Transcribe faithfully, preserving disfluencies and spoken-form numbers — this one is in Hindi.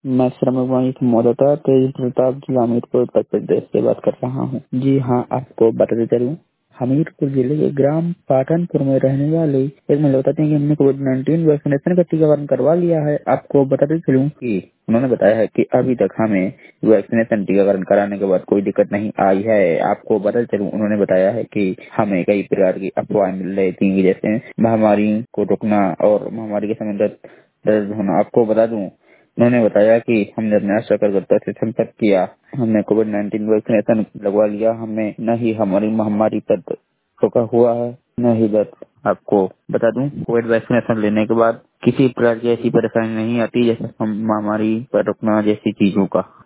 मैं श्रमिक वही मौजूदा तेज प्रताप जिला हमीरपुर उत्तर प्रदेश से बात कर रहा हूँ। जी हाँ, आपको बताते चलूँ, हमीरपुर जिले के ग्राम पाटनपुर में रहने वाले एक महिला बताते हैं कि हमने कोविड नाइन्टीन वैक्सीनेशन का टीकाकरण करवा लिया है। आपको बताते चलूँ कि उन्होंने बताया है कि अभी तक हमें वैक्सीनेशन टीकाकरण कराने के बाद कोई दिक्कत नहीं आई है। आपको बताते चलूँ, उन्होंने बताया है कि हमें कई प्रकार की अफवाहें मिल रही थी, जैसे महामारी को रोकना और महामारी के समय दर्द दर्द होना। आपको बता दूं, उन्होंने बताया कि हमने अपने आशा कार्यकर्ता से संपर्क किया, हमने कोविड नाइन्टीन वैक्सीनेशन लगवा लिया, हमें न ही हमारी महामारी पर रोका हुआ है न ही दर्द। आपको बता दूं, कोविड वैक्सीनेशन लेने के बाद किसी प्रकार की ऐसी परेशानी नहीं आती, जैसे हम महामारी पर रोकना जैसी चीजों का।